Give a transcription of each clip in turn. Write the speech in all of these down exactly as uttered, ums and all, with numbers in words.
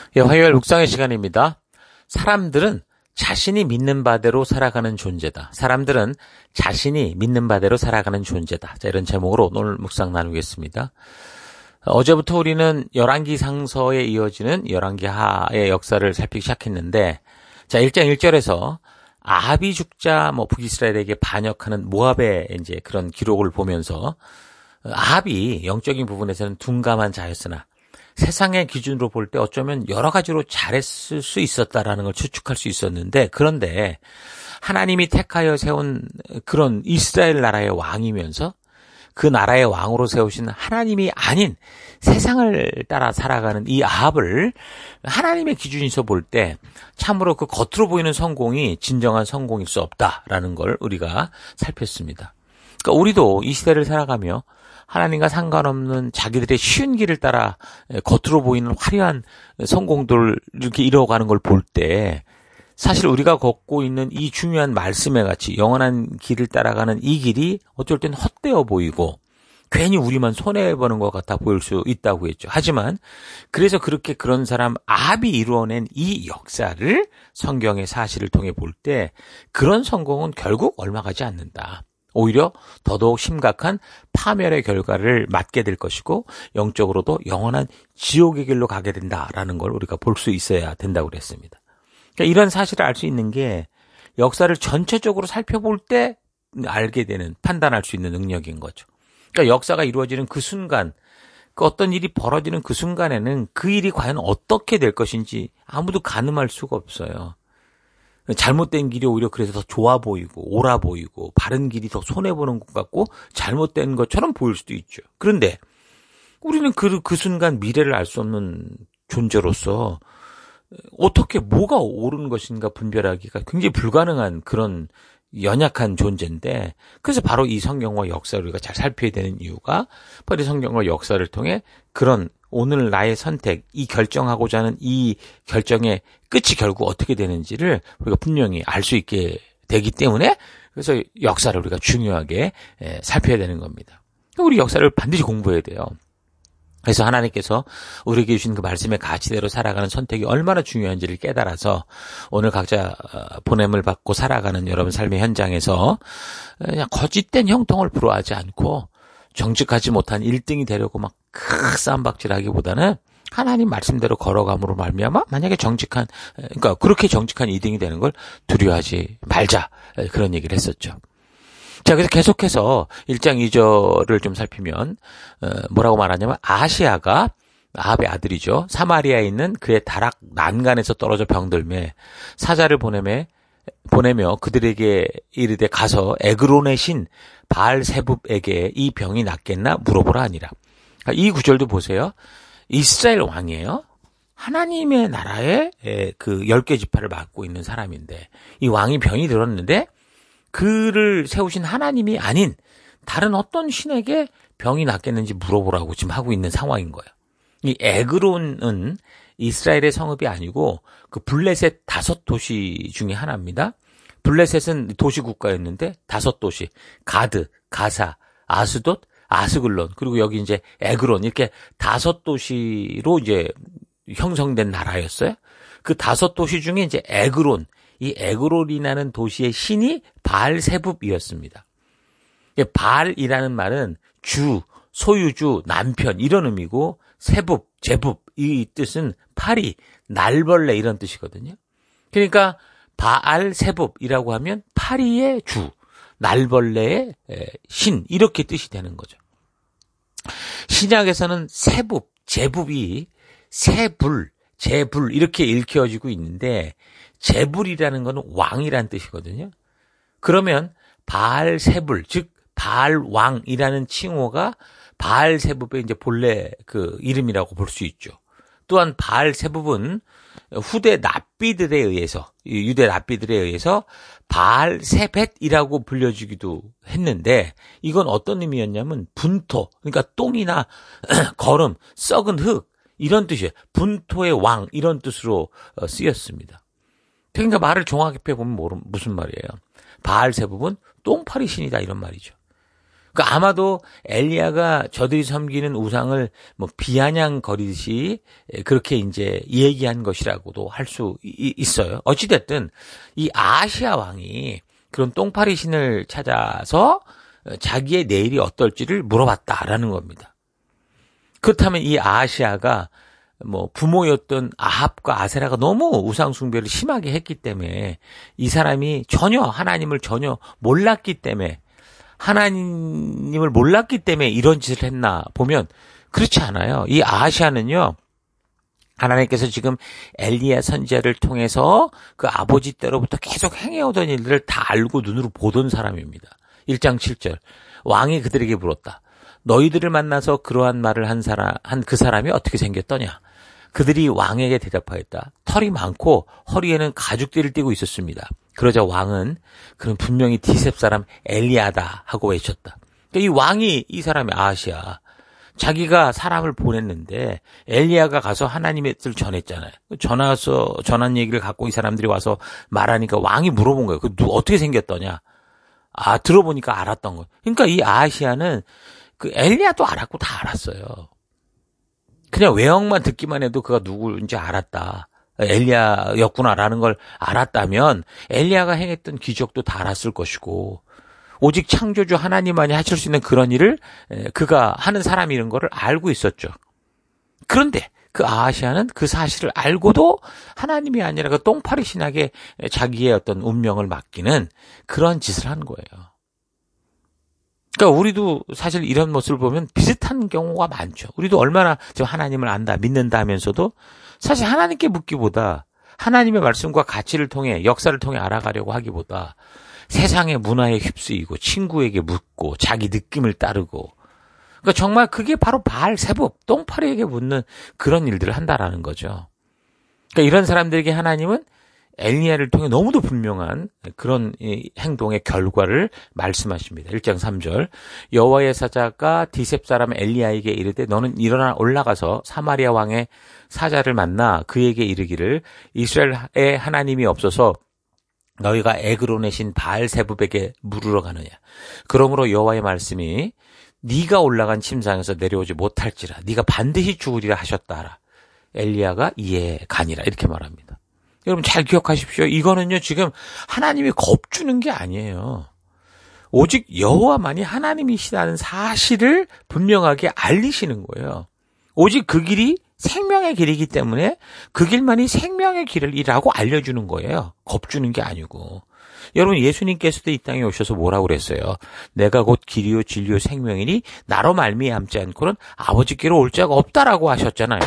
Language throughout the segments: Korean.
예, 화요일 묵상의 시간입니다. 사람들은 자신이 믿는 바대로 살아가는 존재다. 사람들은 자신이 믿는 바대로 살아가는 존재다. 자, 이런 제목으로 오늘 묵상 나누겠습니다. 어제부터 우리는 열왕기 상서에 이어지는 열왕기 하의 역사를 살피기 시작했는데, 자, 일 장 일 절에서 아합이 죽자 뭐 북이스라엘에게 반역하는 모압의 이제 그런 기록을 보면서 아합이 영적인 부분에서는 둔감한 자였으나 세상의 기준으로 볼 때 어쩌면 여러 가지로 잘했을 수 있었다라는 걸 추측할 수 있었는데, 그런데 하나님이 택하여 세운 그런 이스라엘 나라의 왕이면서 그 나라의 왕으로 세우신 하나님이 아닌 세상을 따라 살아가는 이 아합을 하나님의 기준에서 볼 때 참으로 그 겉으로 보이는 성공이 진정한 성공일 수 없다라는 걸 우리가 살폈습니다. 그러니까 우리도 이 시대를 살아가며 하나님과 상관없는 자기들의 쉬운 길을 따라 겉으로 보이는 화려한 성공들을 이렇게 이뤄가는 걸 볼 때 사실 우리가 걷고 있는 이 중요한 말씀에 같이 영원한 길을 따라가는 이 길이 어쩔 땐 헛되어 보이고 괜히 우리만 손해보는 것 같아 보일 수 있다고 했죠. 하지만 그래서 그렇게 그런 사람 아합이 이루어낸 이 역사를 성경의 사실을 통해 볼 때 그런 성공은 결국 얼마 가지 않는다. 오히려 더더욱 심각한 파멸의 결과를 맞게 될 것이고 영적으로도 영원한 지옥의 길로 가게 된다라는 걸 우리가 볼 수 있어야 된다고 그랬습니다. 그러니까 이런 사실을 알 수 있는 게 역사를 전체적으로 살펴볼 때 알게 되는, 판단할 수 있는 능력인 거죠. 그러니까 역사가 이루어지는 그 순간, 그 어떤 일이 벌어지는 그 순간에는 그 일이 과연 어떻게 될 것인지 아무도 가늠할 수가 없어요. 잘못된 길이 오히려 그래서 더 좋아 보이고 옳아 보이고 바른 길이 더 손해보는 것 같고 잘못된 것처럼 보일 수도 있죠. 그런데 우리는 그, 그 순간 미래를 알 수 없는 존재로서 어떻게 뭐가 옳은 것인가 분별하기가 굉장히 불가능한 그런 연약한 존재인데, 그래서 바로 이 성경과 역사를 우리가 잘 살펴야 되는 이유가 바로 이 성경과 역사를 통해 그런 오늘 나의 선택, 이 결정하고자 하는 이 결정의 끝이 결국 어떻게 되는지를 우리가 분명히 알 수 있게 되기 때문에, 그래서 역사를 우리가 중요하게 살펴야 되는 겁니다. 우리 역사를 반드시 공부해야 돼요. 그래서 하나님께서 우리에게 주신 그 말씀의 가치대로 살아가는 선택이 얼마나 중요한지를 깨달아서 오늘 각자 보냄을 받고 살아가는 여러분 삶의 현장에서 그냥 거짓된 형통을 부러워하지 않고 정직하지 못한 일 등이 되려고 막 크 싸움박질하기보다는 하나님 말씀대로 걸어감으로 말미암아 만약에 정직한, 그러니까 그렇게 정직한 이 등이 되는 걸 두려워하지 말자, 그런 얘기를 했었죠. 자, 그래서 계속해서 일 장 이 절을 좀 살피면 뭐라고 말하냐면 아하시아가 아합의 아들이죠. 사마리아에 있는 그의 다락 난간에서 떨어져 병들매 사자를 보내매 보내며 그들에게 이르되 가서 에그론의 신 바알세붑에게 이 병이 낫겠나 물어보라 하니라. 이 구절도 보세요. 이스라엘 왕이에요. 하나님의 나라의 그 열 개 지파를 맡고 있는 사람인데 이 왕이 병이 들었는데 그를 세우신 하나님이 아닌 다른 어떤 신에게 병이 낫겠는지 물어보라고 지금 하고 있는 상황인 거예요. 이 에그론은 이스라엘의 성읍이 아니고 그 블레셋 다섯 도시 중에 하나입니다. 블레셋은 도시 국가였는데 다섯 도시, 가드, 가사, 아스돗, 아스글론, 그리고 여기 이제 에그론, 이렇게 다섯 도시로 이제 형성된 나라였어요. 그 다섯 도시 중에 이제 에그론, 이 에그론이라는 도시의 신이 바알세붑이었습니다. 바알이라는 말은 주, 소유주, 남편 이런 의미고 세붑, 제붑 이 뜻은 파리, 날벌레 이런 뜻이거든요. 그러니까 바알세붑이라고 하면 파리의 주, 날벌레의 신 이렇게 뜻이 되는 거죠. 신약에서는 세붑, 제붑이 세불, 제불 이렇게 읽혀지고 있는데 제불이라는 것은 왕이라는 뜻이거든요. 그러면 바알세불, 즉 바알왕이라는 칭호가 바알세붑의 이제 본래 그 이름이라고 볼 수 있죠. 또한 바알세붑은 후대 랍비들에 의해서, 유대 랍비들에 의해서 바알세벳이라고 불려지기도 했는데 이건 어떤 의미였냐면 분토, 그러니까 똥이나 거름, 썩은 흙 이런 뜻이에요. 분토의 왕 이런 뜻으로 쓰였습니다. 그러니까 말을 정확히 보면 무슨 말이에요. 바알세붑은 똥파리 신이다 이런 말이죠. 그러니까 아마도 엘리야가 저들이 섬기는 우상을 뭐 비아냥거리듯이 그렇게 이제 얘기한 것이라고도 할 수 있어요. 어찌됐든 이 아하시아 왕이 그런 똥파리 신을 찾아서 자기의 내일이 어떨지를 물어봤다라는 겁니다. 그렇다면 이 아하시아가 뭐 부모였던 아합과 아세라가 너무 우상 숭배를 심하게 했기 때문에 이 사람이 전혀 하나님을 전혀 몰랐기 때문에 하나님을 몰랐기 때문에 이런 짓을 했나 보면 그렇지 않아요. 이 아하시아는요. 하나님께서 지금 엘리야 선지자를 통해서 그 아버지 때로부터 계속 행해오던 일들을 다 알고 눈으로 보던 사람입니다. 일 장 칠 절 왕이 그들에게 물었다. 너희들을 만나서 그러한 말을 한 사람, 한 그 사람이 어떻게 생겼더냐? 그들이 왕에게 대답하였다. 털이 많고 허리에는 가죽띠를 띠고 있었습니다. 그러자 왕은 그는 분명히 디셉 사람 엘리야다 하고 외쳤다. 그러니까 이 왕이 이 사람이 아하시아. 자기가 사람을 보냈는데 엘리야가 가서 하나님의 뜻을 전했잖아요. 전화서 전한 얘기를 갖고 이 사람들이 와서 말하니까 왕이 물어본 거예요. 그 어떻게 생겼더냐? 아, 들어보니까 알았던 거예요. 그러니까 이 아하시아는 그 엘리야도 알았고 다 알았어요. 그냥 외형만 듣기만 해도 그가 누구인지 알았다. 엘리야였구나라는 걸 알았다면 엘리야가 행했던 기적도 다 알았을 것이고 오직 창조주 하나님만이 하실 수 있는 그런 일을 그가 하는 사람이라는 걸 알고 있었죠. 그런데 그 아하시아는 그 사실을 알고도 하나님이 아니라 그 똥파리 신에게 자기의 어떤 운명을 맡기는 그런 짓을 한 거예요. 그러니까 우리도 사실 이런 모습을 보면 비슷한 경우가 많죠. 우리도 얼마나 지금 하나님을 안다, 믿는다 하면서도 사실 하나님께 묻기보다 하나님의 말씀과 가치를 통해 역사를 통해 알아가려고 하기보다 세상의 문화에 휩쓰이고 친구에게 묻고 자기 느낌을 따르고 그러니까 정말 그게 바로 바알 세법, 똥파리에게 묻는 그런 일들을 한다라는 거죠. 그러니까 이런 사람들에게 하나님은 엘리야를 통해 너무도 분명한 그런 행동의 결과를 말씀하십니다. 일 장 삼 절 여호와의 사자가 디셉 사람 엘리야에게 이르되 너는 일어나 올라가서 사마리아 왕의 사자를 만나 그에게 이르기를 이스라엘의 하나님이 없어서 너희가 에그론의 신 바알세붑에게 물으러 가느냐. 그러므로 여호와의 말씀이 네가 올라간 침상에서 내려오지 못할지라 네가 반드시 죽으리라 하셨다라. 엘리야가 이에 가니라 이렇게 말합니다. 여러분 잘 기억하십시오. 이거는요 지금 하나님이 겁주는 게 아니에요. 오직 여호와만이 하나님이시라는 사실을 분명하게 알리시는 거예요. 오직 그 길이 생명의 길이기 때문에 그 길만이 생명의 길이라고 알려주는 거예요. 겁주는 게 아니고. 여러분 예수님께서도 이 땅에 오셔서 뭐라고 그랬어요? 내가 곧 길이요 진리요 생명이니 나로 말미암지 않고는 아버지께로 올 자가 없다라고 하셨잖아요.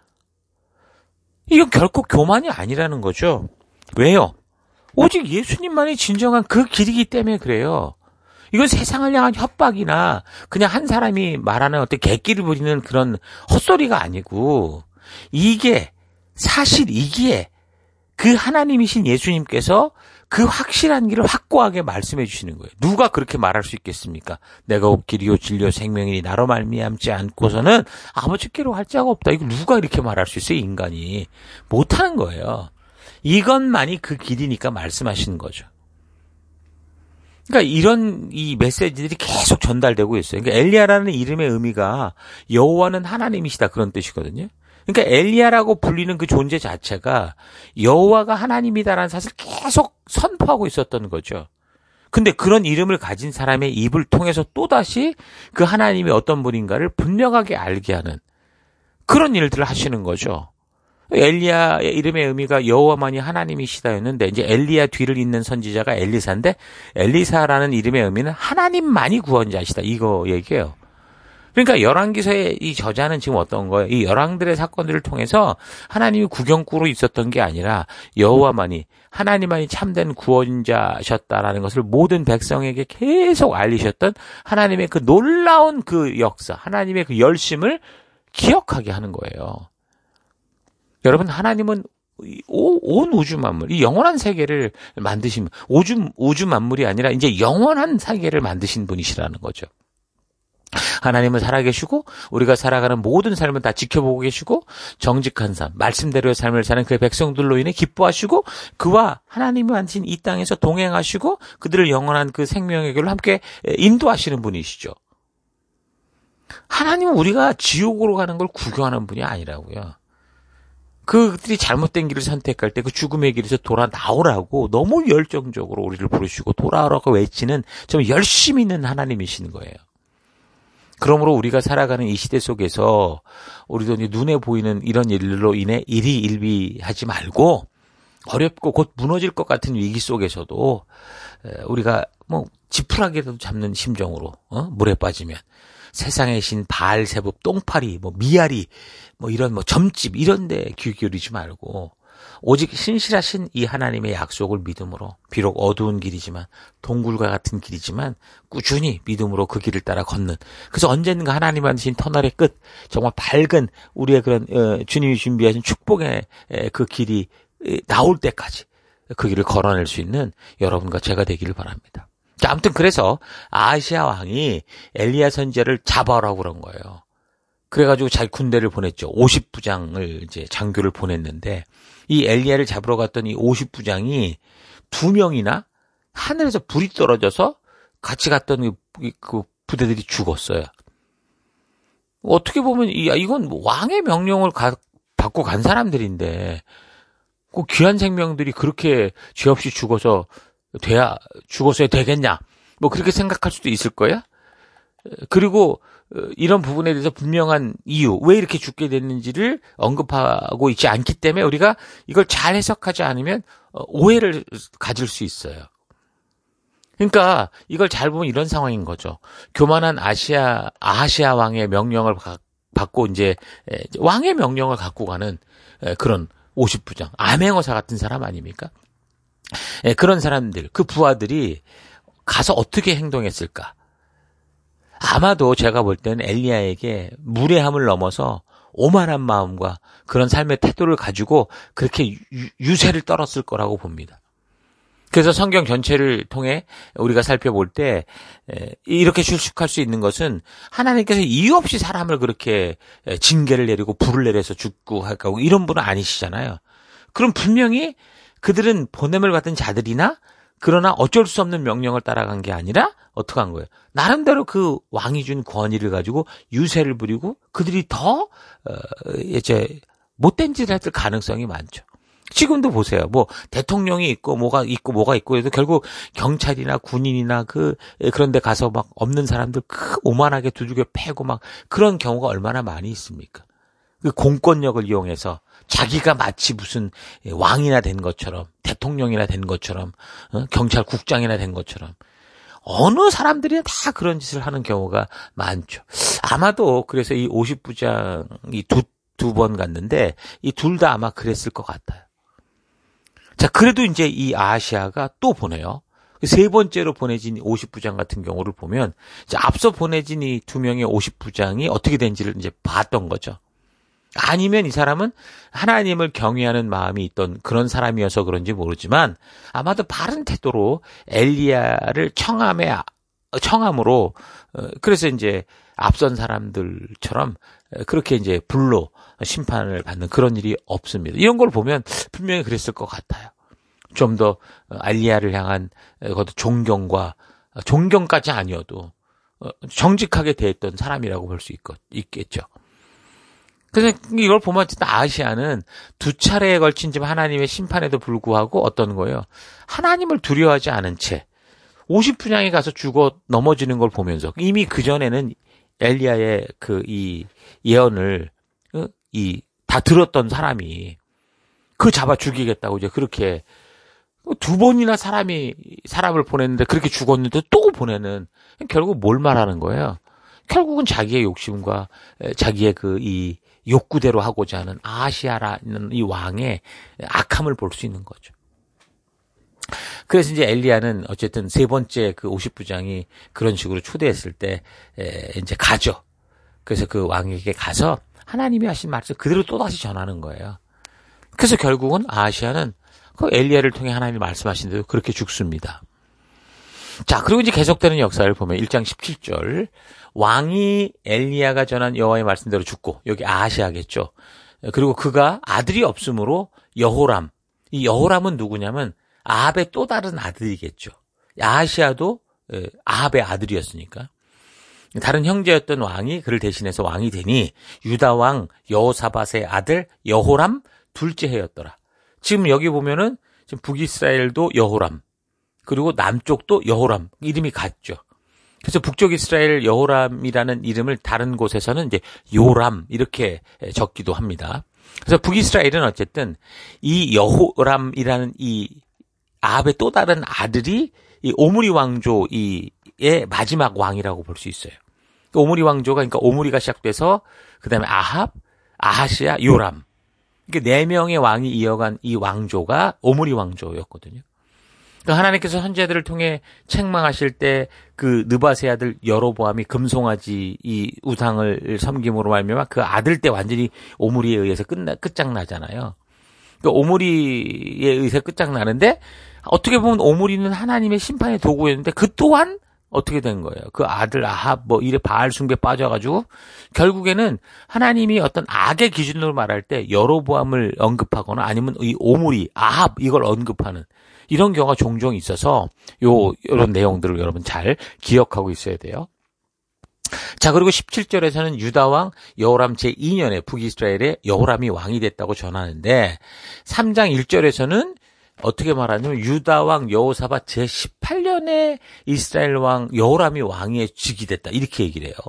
이건 결코 교만이 아니라는 거죠. 왜요? 오직 예수님만이 진정한 그 길이기 때문에 그래요. 이건 세상을 향한 협박이나 그냥 한 사람이 말하는 어떤 객기를 부리는 그런 헛소리가 아니고 이게 사실이기에 그 하나님이신 예수님께서 그 확실한 길을 확고하게 말씀해 주시는 거예요. 누가 그렇게 말할 수 있겠습니까? 내가 곧 길이요 진리요 생명이니 나로 말미암지 않고서는 아버지께로 할 자가 없다. 이거 누가 이렇게 말할 수 있어요? 인간이. 못하는 거예요. 이것만이 그 길이니까 말씀하시는 거죠. 그러니까 이런 이 메시지들이 계속 전달되고 있어요. 그러니까 엘리야라는 이름의 의미가 여호와는 하나님이시다 그런 뜻이거든요. 그러니까 엘리야라고 불리는 그 존재 자체가 여호와가 하나님이다라는 사실을 계속 선포하고 있었던 거죠. 근데 그런 이름을 가진 사람의 입을 통해서 또다시 그 하나님이 어떤 분인가를 분명하게 알게 하는 그런 일들을 하시는 거죠. 엘리야의 이름의 의미가 여호와만이 하나님이시다였는데 이제 엘리야 뒤를 잇는 선지자가 엘리사인데 엘리사라는 이름의 의미는 하나님만이 구원자시다 이거 얘기해요. 그러니까 열왕기서의 이 저자는 지금 어떤 거예요? 이 열왕들의 사건들을 통해서 하나님이 구경꾼으로 있었던 게 아니라 여호와만이 하나님만이 참된 구원자셨다라는 것을 모든 백성에게 계속 알리셨던 하나님의 그 놀라운 그 역사, 하나님의 그 열심을 기억하게 하는 거예요. 여러분 하나님은 온 우주 만물, 이 영원한 세계를 만드신 우주, 우주 만물이 아니라 이제 영원한 세계를 만드신 분이시라는 거죠. 하나님은 살아계시고 우리가 살아가는 모든 삶을 다 지켜보고 계시고 정직한 삶, 말씀대로의 삶을 사는 그의 백성들로 인해 기뻐하시고 그와 하나님이 만드신 이 땅에서 동행하시고 그들을 영원한 그 생명의 길로 함께 인도하시는 분이시죠. 하나님은 우리가 지옥으로 가는 걸 구경하는 분이 아니라고요. 그들이 잘못된 길을 선택할 때 그 죽음의 길에서 돌아 나오라고 너무 열정적으로 우리를 부르시고 돌아오라고 외치는 좀 열심히 있는 하나님이신 거예요. 그러므로 우리가 살아가는 이 시대 속에서 우리도 눈에 보이는 이런 일로 인해 일희일비하지 말고 어렵고 곧 무너질 것 같은 위기 속에서도 우리가 뭐 지푸라기라도 잡는 심정으로 어? 물에 빠지면 세상의 신 바알세붑, 똥파리, 뭐 미아리, 뭐 이런 뭐 점집 이런 데 귀 기울이지 말고 오직 신실하신 이 하나님의 약속을 믿음으로 비록 어두운 길이지만 동굴과 같은 길이지만 꾸준히 믿음으로 그 길을 따라 걷는 그래서 언젠가 하나님 만드신 터널의 끝 정말 밝은 우리의 그런 어, 주님이 준비하신 축복의 에, 그 길이 에, 나올 때까지 그 길을 걸어낼 수 있는 여러분과 제가 되기를 바랍니다. 자, 아무튼 그래서 아하시야 왕이 엘리야 선지자를 잡아오라고 그런 거예요. 그래가지고 자기 군대를 보냈죠. 오십 부장을 이제 장교를 보냈는데 이 엘리야를 잡으러 갔던 이 오십 부장이 두 명이나 하늘에서 불이 떨어져서 같이 갔던 그, 그 부대들이 죽었어요. 어떻게 보면 이 이건 왕의 명령을 가, 받고 간 사람들인데 그 귀한 생명들이 그렇게 죄 없이 죽어서 돼야 죽었어야 되겠냐? 뭐 그렇게 생각할 수도 있을 거야. 그리고 이런 부분에 대해서 분명한 이유, 왜 이렇게 죽게 됐는지를 언급하고 있지 않기 때문에 우리가 이걸 잘 해석하지 않으면 오해를 가질 수 있어요. 그러니까 이걸 잘 보면 이런 상황인 거죠. 교만한 아시아 아하시야 왕의 명령을 받고 이제 왕의 명령을 갖고 가는 그런 오십 부장, 암행어사 같은 사람 아닙니까? 예, 그런 사람들, 그 부하들이 가서 어떻게 행동했을까? 아마도 제가 볼 때는 엘리야에게 무례함을 넘어서 오만한 마음과 그런 삶의 태도를 가지고 그렇게 유, 유세를 떨었을 거라고 봅니다. 그래서 성경 전체를 통해 우리가 살펴볼 때 이렇게 추측할 수 있는 것은 하나님께서 이유 없이 사람을 그렇게 징계를 내리고 불을 내려서 죽고 하고 이런 분은 아니시잖아요. 그럼 분명히 그들은 보냄을 받은 자들이나 그러나 어쩔 수 없는 명령을 따라간 게 아니라 어떻게 한 거예요? 나름대로 그 왕이 준 권위를 가지고 유세를 부리고 그들이 더 어, 이제 못된 짓을 했을 가능성이 많죠. 지금도 보세요. 뭐 대통령이 있고 뭐가 있고 뭐가 있고 해도 결국 경찰이나 군인이나 그 그런 데 가서 막 없는 사람들 그 오만하게 두들겨 패고 막 그런 경우가 얼마나 많이 있습니까? 그 공권력을 이용해서 자기가 마치 무슨 왕이나 된 것처럼 대통령이나 된 것처럼 어? 경찰국장이나 된 것처럼 어느 사람들이 다 그런 짓을 하는 경우가 많죠. 아마도 그래서 이 오십 부장이 두, 두 번 갔는데 이 둘 다 아마 그랬을 것 같아요. 자, 그래도 이제 이 아하시야가 또 보내요. 세 번째로 보내진 오십 부장 같은 경우를 보면 이제 앞서 보내진 이 두 명의 오십 부장이 어떻게 된지를 이제 봤던 거죠. 아니면 이 사람은 하나님을 경외하는 마음이 있던 그런 사람이어서 그런지 모르지만 아마도 바른 태도로 엘리야를 청함에 청함으로 그래서 이제 앞선 사람들처럼 그렇게 이제 불로 심판을 받는 그런 일이 없습니다. 이런 걸 보면 분명히 그랬을 것 같아요. 좀 더 엘리야를 향한 그것도 존경과 존경까지 아니어도 정직하게 대했던 사람이라고 볼 수 있겠죠. 그래서 이걸 보면 아하시야는 두 차례에 걸친 지금 하나님의 심판에도 불구하고 어떤 거예요? 하나님을 두려워하지 않은 채 오십 분양에 가서 죽어 넘어지는 걸 보면서 이미 그 전에는 엘리야의 그 이 예언을 이 다 들었던 사람이 그 잡아 죽이겠다고 이제 그렇게 두 번이나 사람이 사람을 보냈는데 그렇게 죽었는데 또 보내는 결국 뭘 말하는 거예요? 결국은 자기의 욕심과 자기의 그 이 욕구대로 하고자 하는 아하시야라는 이 왕의 악함을 볼 수 있는 거죠. 그래서 이제 엘리야는 어쨌든 세 번째 그 오십 부장이 그런 식으로 초대했을 때 에, 이제 가죠. 그래서 그 왕에게 가서 하나님이 하신 말씀 그대로 또다시 전하는 거예요. 그래서 결국은 아하시야는 그 엘리야를 통해 하나님이 말씀하신 대로 그렇게 죽습니다. 자, 그리고 이제 계속되는 역사를 보면 일 장 십칠 절 왕이 엘리야가 전한 여호와의 말씀대로 죽고 여기 아하시야겠죠. 그리고 그가 아들이 없으므로 여호람, 이 여호람은 누구냐면 아합의 또 다른 아들이겠죠. 아하시야도 아합의 아들이었으니까. 다른 형제였던 왕이 그를 대신해서 왕이 되니 유다 왕 여호사밧의 아들 여호람 둘째 해였더라. 지금 여기 보면은 지금 북이스라엘도 여호람, 그리고 남쪽도 여호람, 이름이 같죠. 그래서 북쪽 이스라엘 여호람이라는 이름을 다른 곳에서는 이제 요람 이렇게 적기도 합니다. 그래서 북이스라엘은 어쨌든 이 여호람이라는 이 아합의 또 다른 아들이 이 오므리 왕조의 마지막 왕이라고 볼 수 있어요. 오므리 왕조가, 그러니까 오므리가 시작돼서 그 다음에 아합, 아하시아, 요람. 그러니까 네 명의 왕이 이어간 이 왕조가 오므리 왕조였거든요. 그러니까 하나님께서 선지자들을 통해 책망하실 때 그 느밧의 아들 여로보암이 금송아지 이 우상을 섬김으로 말미암아 그 아들 때 완전히 오므리에 의해서 끝나 끝장나잖아요. 그러니까 오므리에 의해서 끝장나는데 어떻게 보면 오므리는 하나님의 심판의 도구였는데 그 또한 어떻게 된 거예요? 그 아들 아합 뭐 이래 바알 숭배 빠져가지고 결국에는 하나님이 어떤 악의 기준으로 말할 때 여로보암을 언급하거나 아니면 이 오므리 아합 이걸 언급하는 이런 경우가 종종 있어서 요 이런 내용들을 여러분 잘 기억하고 있어야 돼요. 자, 그리고 십칠 절에서는 유다 왕 여호람 제이 년에 북이스라엘에 여호람이 왕이 됐다고 전하는데 삼 장 일 절에서는 어떻게 말하냐면 유다 왕 여호사밧 제십팔 년에 이스라엘 왕 여호람이 왕위에 즉위됐다 이렇게 얘기를 해요.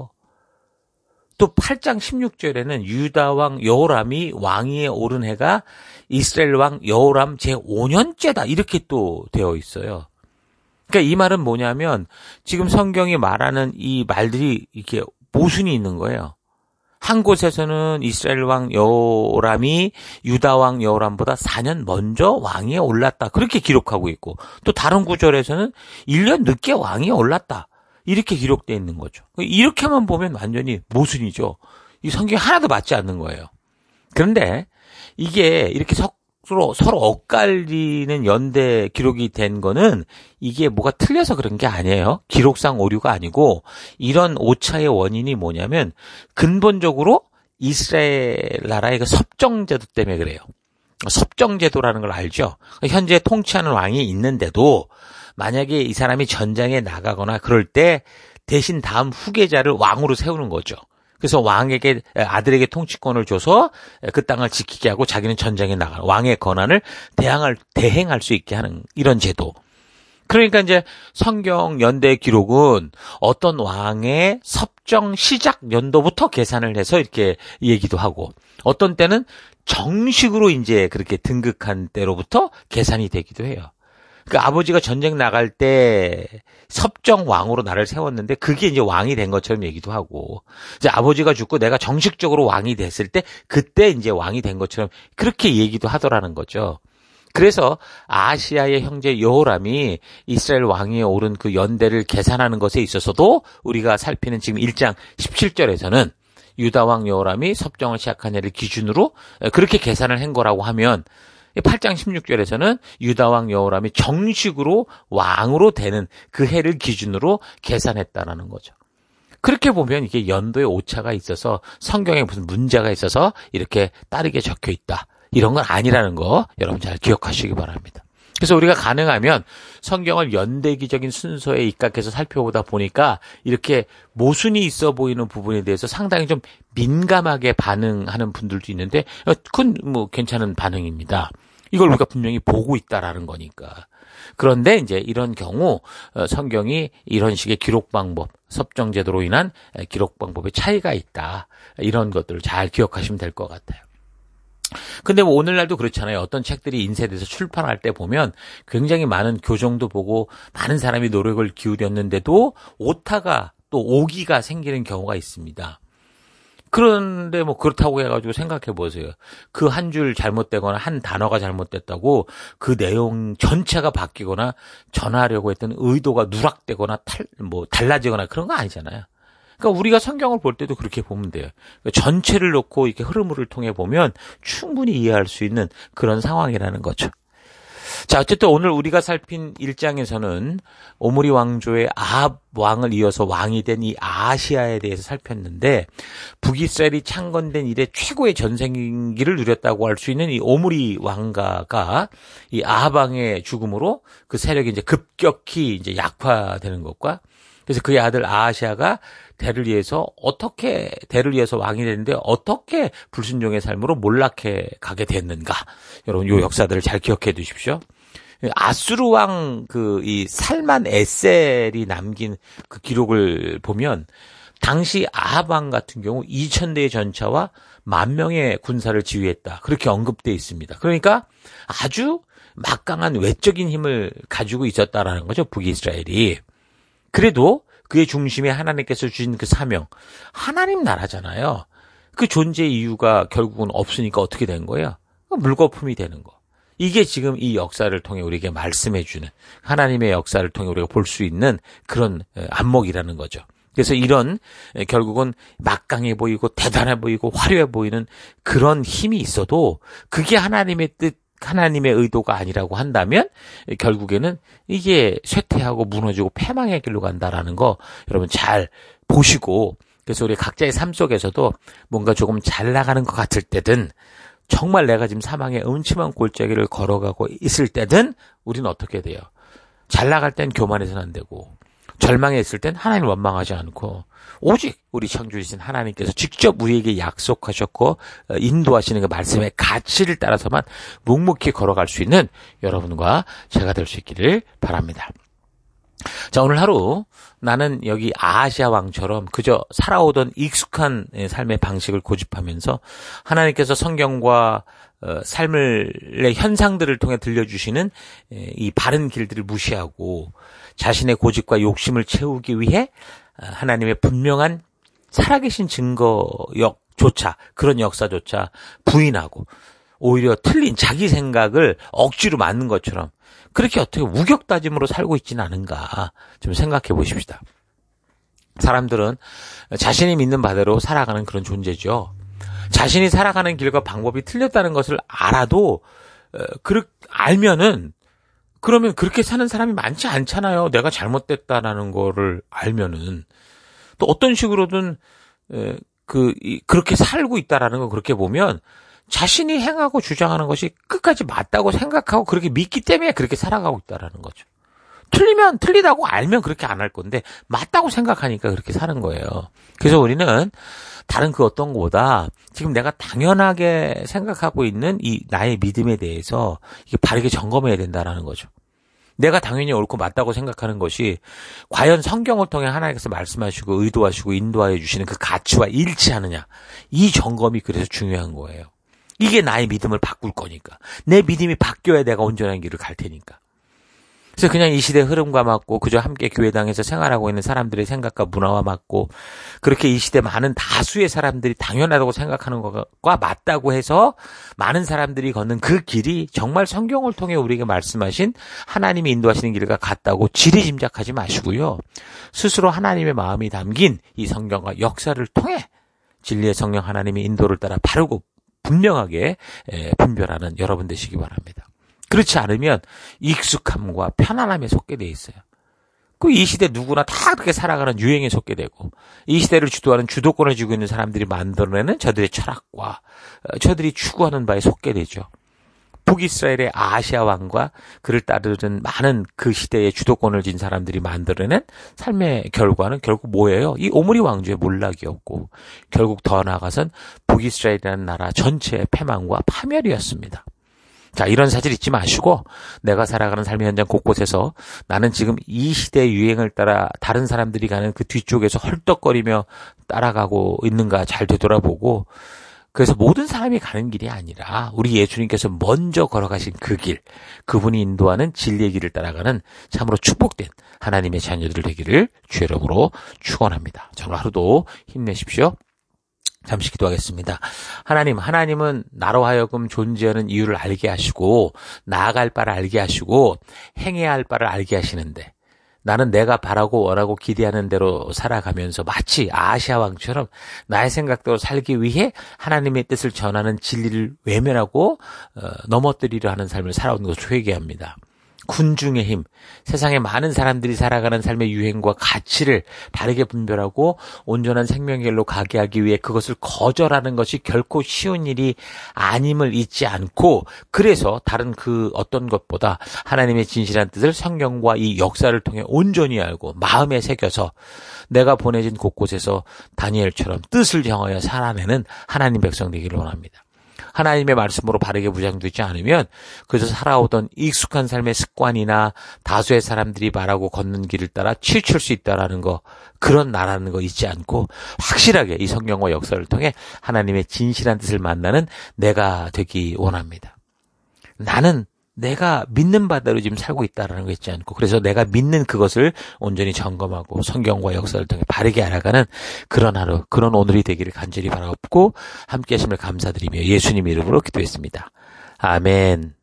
또 팔 장 십육 절에는 유다 왕 여호람이 왕위에 오른 해가 이스라엘 왕 여호람 제오 년째다 이렇게 또 되어 있어요. 그러니까 이 말은 뭐냐면 지금 성경이 말하는 이 말들이 이렇게 모순이 있는 거예요. 한 곳에서는 이스라엘 왕 여호람이 유다 왕 여호람보다 사 년 먼저 왕위에 올랐다 그렇게 기록하고 있고 또 다른 구절에서는 일 년 늦게 왕위에 올랐다 이렇게 기록되어 있는 거죠. 이렇게만 보면 완전히 모순이죠. 이 성경이 하나도 맞지 않는 거예요. 그런데 이게 이렇게 서로, 서로 엇갈리는 연대 기록이 된 거는 이게 뭐가 틀려서 그런 게 아니에요. 기록상 오류가 아니고 이런 오차의 원인이 뭐냐면 근본적으로 이스라엘 나라의 그 섭정제도 때문에 그래요. 섭정제도라는 걸 알죠. 현재 통치하는 왕이 있는데도 만약에 이 사람이 전장에 나가거나 그럴 때 대신 다음 후계자를 왕으로 세우는 거죠. 그래서 왕에게 아들에게 통치권을 줘서 그 땅을 지키게 하고 자기는 전장에 나가는 왕의 권한을 대항할 대행할 수 있게 하는 이런 제도. 그러니까 이제 성경 연대 기록은 어떤 왕의 섭정 시작 연도부터 계산을 해서 이렇게 얘기도 하고 어떤 때는 정식으로 이제 그렇게 등극한 때로부터 계산이 되기도 해요. 그 아버지가 전쟁 나갈 때 섭정 왕으로 나를 세웠는데 그게 이제 왕이 된 것처럼 얘기도 하고 이제 아버지가 죽고 내가 정식적으로 왕이 됐을 때 그때 이제 왕이 된 것처럼 그렇게 얘기도 하더라는 거죠. 그래서 아시아의 형제 여호람이 이스라엘 왕위에 오른 그 연대를 계산하는 것에 있어서도 우리가 살피는 지금 일 장 십칠 절에서는 유다 왕 여호람이 섭정을 시작한 해를 기준으로 그렇게 계산을 한 거라고 하면 팔 장 십육 절에서는 유다 왕 여호람이 정식으로 왕으로 되는 그 해를 기준으로 계산했다라는 거죠. 그렇게 보면 이게 연도에 오차가 있어서 성경에 무슨 문제가 있어서 이렇게 다르게 적혀 있다. 이런 건 아니라는 거 여러분 잘 기억하시기 바랍니다. 그래서 우리가 가능하면 성경을 연대기적인 순서에 입각해서 살펴보다 보니까 이렇게 모순이 있어 보이는 부분에 대해서 상당히 좀 민감하게 반응하는 분들도 있는데 그건 뭐 괜찮은 반응입니다. 이걸 우리가 분명히 보고 있다라는 거니까. 그런데 이제 이런 경우 성경이 이런 식의 기록 방법, 섭정 제도로 인한 기록 방법의 차이가 있다. 이런 것들을 잘 기억하시면 될 것 같아요. 근데 뭐 오늘날도 그렇잖아요. 어떤 책들이 인쇄돼서 출판할 때 보면 굉장히 많은 교정도 보고 많은 사람이 노력을 기울였는데도 오타가 또 오기가 생기는 경우가 있습니다. 그런데 뭐 그렇다고 해가지고 생각해 보세요. 그 한 줄 잘못되거나 한 단어가 잘못됐다고 그 내용 전체가 바뀌거나 전하려고 했던 의도가 누락되거나 탈, 뭐 달라지거나 그런 거 아니잖아요. 그러니까 우리가 성경을 볼 때도 그렇게 보면 돼요. 전체를 놓고 이렇게 흐름을 통해 보면 충분히 이해할 수 있는 그런 상황이라는 거죠. 자, 어쨌든 오늘 우리가 살핀 일 장에서는 오므리 왕조의 아합 왕을 이어서 왕이 된 이 아시아에 대해서 살폈는데 북이스라엘이 창건된 이래 최고의 전생기를 누렸다고 할 수 있는 이 오므리 왕가가 이 아합 왕의 죽음으로 그 세력이 이제 급격히 이제 약화되는 것과 그래서 그의 아들 아하시아가 대를 위해서 어떻게 대를 위해서 왕이 됐는데 어떻게 불순종의 삶으로 몰락해 가게 됐는가. 여러분 이 역사들을 잘 기억해 두십시오. 아수르 왕 그 이 살만 에셀이 남긴 그 기록을 보면 당시 아합 왕 같은 경우 이천 대의 전차와 만 명의 군사를 지휘했다. 그렇게 언급되어 있습니다. 그러니까 아주 막강한 외적인 힘을 가지고 있었다라는 거죠. 북이스라엘이. 그래도 그의 중심에 하나님께서 주신 그 사명, 하나님 나라잖아요. 그 존재 이유가 결국은 없으니까 어떻게 된 거예요? 물거품이 되는 거. 이게 지금 이 역사를 통해 우리에게 말씀해주는 하나님의 역사를 통해 우리가 볼 수 있는 그런 안목이라는 거죠. 그래서 이런 결국은 막강해 보이고 대단해 보이고 화려해 보이는 그런 힘이 있어도 그게 하나님의 뜻, 하나님의 의도가 아니라고 한다면 결국에는 이게 쇠퇴하고 무너지고 패망의 길로 간다라는 거 여러분 잘 보시고, 그래서 우리 각자의 삶 속에서도 뭔가 조금 잘 나가는 것 같을 때든 정말 내가 지금 사망의 음침한 골짜기를 걸어가고 있을 때든 우리는 어떻게 돼요? 잘 나갈 땐 교만해서는 안 되고 절망에 있을 땐 하나님 원망하지 않고 오직 우리 창조주신 하나님께서 직접 우리에게 약속하셨고 인도하시는 그 말씀의 가치를 따라서만 묵묵히 걸어갈 수 있는 여러분과 제가 될 수 있기를 바랍니다. 자, 오늘 하루 나는 여기 아하시아 왕처럼 그저 살아오던 익숙한 삶의 방식을 고집하면서 하나님께서 성경과 삶의 현상들을 통해 들려주시는 이 바른 길들을 무시하고 자신의 고집과 욕심을 채우기 위해 하나님의 분명한 살아계신 증거역조차, 그런 역사조차 부인하고 오히려 틀린 자기 생각을 억지로 맞는 것처럼 그렇게 어떻게 우격다짐으로 살고 있지는 않은가 좀 생각해 보십시다. 사람들은 자신이 믿는 바대로 살아가는 그런 존재죠. 자신이 살아가는 길과 방법이 틀렸다는 것을 알아도 그 알면은 그러면 그렇게 사는 사람이 많지 않잖아요. 내가 잘못됐다라는 거를 알면은 또 어떤 식으로든 그 그렇게 살고 있다라는 거 그렇게 보면 자신이 행하고 주장하는 것이 끝까지 맞다고 생각하고 그렇게 믿기 때문에 그렇게 살아가고 있다라는 거죠. 틀리면 틀리다고 알면 그렇게 안 할 건데 맞다고 생각하니까 그렇게 사는 거예요. 그래서 우리는 다른 그 어떤 것보다 지금 내가 당연하게 생각하고 있는 이 나의 믿음에 대해서 이게 바르게 점검해야 된다라는 거죠. 내가 당연히 옳고 맞다고 생각하는 것이 과연 성경을 통해 하나님께서 말씀하시고 의도하시고 인도하여 주시는 그 가치와 일치하느냐, 이 점검이 그래서 중요한 거예요. 이게 나의 믿음을 바꿀 거니까. 내 믿음이 바뀌어야 내가 온전한 길을 갈 테니까. 그래서 그냥 이 시대의 흐름과 맞고 그저 함께 교회당에서 생활하고 있는 사람들의 생각과 문화와 맞고 그렇게 이 시대 많은 다수의 사람들이 당연하다고 생각하는 것과 맞다고 해서 많은 사람들이 걷는 그 길이 정말 성경을 통해 우리에게 말씀하신 하나님이 인도하시는 길과 같다고 지리짐작하지 마시고요. 스스로 하나님의 마음이 담긴 이 성경과 역사를 통해 진리의 성령 하나님의 인도를 따라 바르고 분명하게 분별하는 여러분 되시기 바랍니다. 그렇지 않으면 익숙함과 편안함에 속게 돼 있어요. 그 이 시대 누구나 다 그렇게 살아가는 유행에 속게 되고 이 시대를 주도하는 주도권을 쥐고 있는 사람들이 만들어내는 저들의 철학과 저들이 추구하는 바에 속게 되죠. 북이스라엘의 아하시아 왕과 그를 따르는 많은 그 시대의 주도권을 쥔 사람들이 만들어낸 삶의 결과는 결국 뭐예요? 이 오므리 왕조의 몰락이었고 결국 더 나아가선 북이스라엘이라는 나라 전체의 패망과 파멸이었습니다. 자, 이런 사실 잊지 마시고 내가 살아가는 삶의 현장 곳곳에서 나는 지금 이 시대의 유행을 따라 다른 사람들이 가는 그 뒤쪽에서 헐떡거리며 따라가고 있는가 잘 되돌아보고, 그래서 모든 사람이 가는 길이 아니라 우리 예수님께서 먼저 걸어가신 그 길, 그분이 인도하는 진리의 길을 따라가는 참으로 축복된 하나님의 자녀들 되기를 주의 이름으로 축원합니다. 오늘 하루도 힘내십시오. 잠시 기도하겠습니다. 하나님, 하나님은 나로 하여금 존재하는 이유를 알게 하시고 나아갈 바를 알게 하시고 행해야 할 바를 알게 하시는데 나는 내가 바라고 원하고 기대하는 대로 살아가면서 마치 아하시아 왕처럼 나의 생각대로 살기 위해 하나님의 뜻을 전하는 진리를 외면하고 어, 넘어뜨리려 하는 삶을 살아오는 것을 회개합니다. 군중의 힘, 세상에 많은 사람들이 살아가는 삶의 유행과 가치를 다르게 분별하고 온전한 생명의 길로 가게 하기 위해 그것을 거절하는 것이 결코 쉬운 일이 아님을 잊지 않고, 그래서 다른 그 어떤 것보다 하나님의 진실한 뜻을 성경과 이 역사를 통해 온전히 알고 마음에 새겨서 내가 보내진 곳곳에서 다니엘처럼 뜻을 정하여 살아내는 하나님 백성 되기를 원합니다. 하나님의 말씀으로 바르게 무장되지 않으면 그저 살아오던 익숙한 삶의 습관이나 다수의 사람들이 말하고 걷는 길을 따라 치우칠 수 있다라는 거, 그런 나라는 거 잊지 않고 확실하게 이 성경과 역사를 통해 하나님의 진실한 뜻을 만나는 내가 되기 원합니다. 나는 내가 믿는 바대로 지금 살고 있다라는 거 잊지 않고, 그래서 내가 믿는 그것을 온전히 점검하고 성경과 역사를 통해 바르게 알아가는 그런 하루, 그런 오늘이 되기를 간절히 바라옵고 함께 하심을 감사드리며 예수님 이름으로 기도했습니다. 아멘.